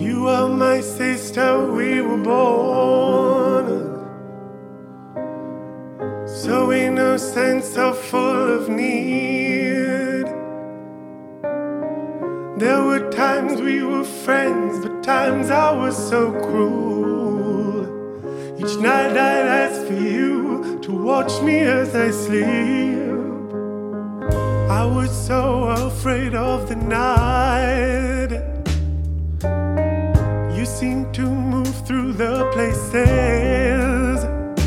You are my sister, we were born so innocent, so full of need. There were times we were friends, but times I was so cruel. Each night I'd ask for you to watch me as I sleep. I was so afraid of the night. You seemed to move through the places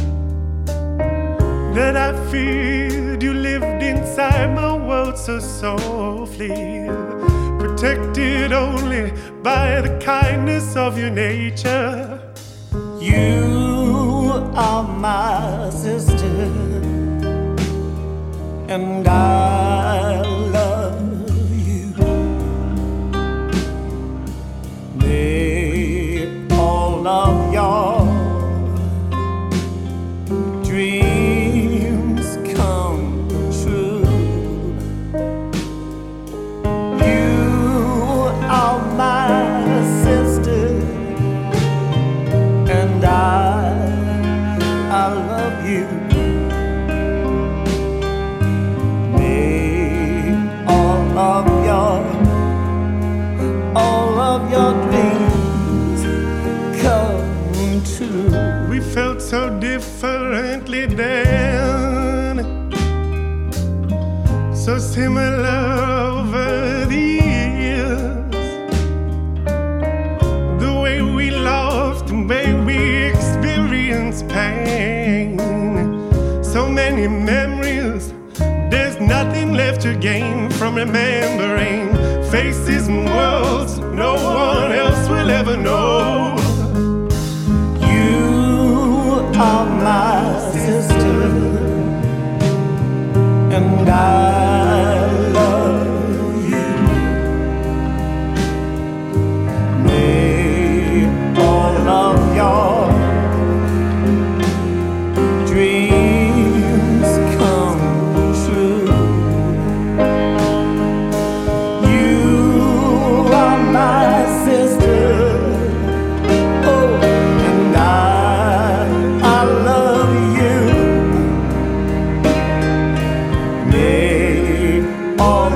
that I feared. You lived inside my world so softly, protected only by the kindness of your nature. You are my sister, and I love you. May all of your dreams come true. You are my sister, and I love you. All of your dreams come true. We felt so differently then, so similar over the years. The way we loved, the way we experienced pain. So many memories, there's nothing left to gain from remembering faces and worlds no one else will ever know. You are my sister, and I love you. May all of your dreams come true. You are my sister, oh, and I love you. May all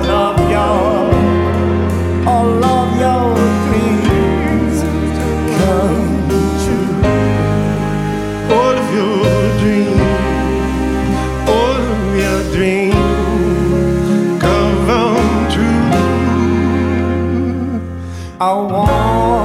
of your dreams come true. All of your dreams, all of your dreams come true. I want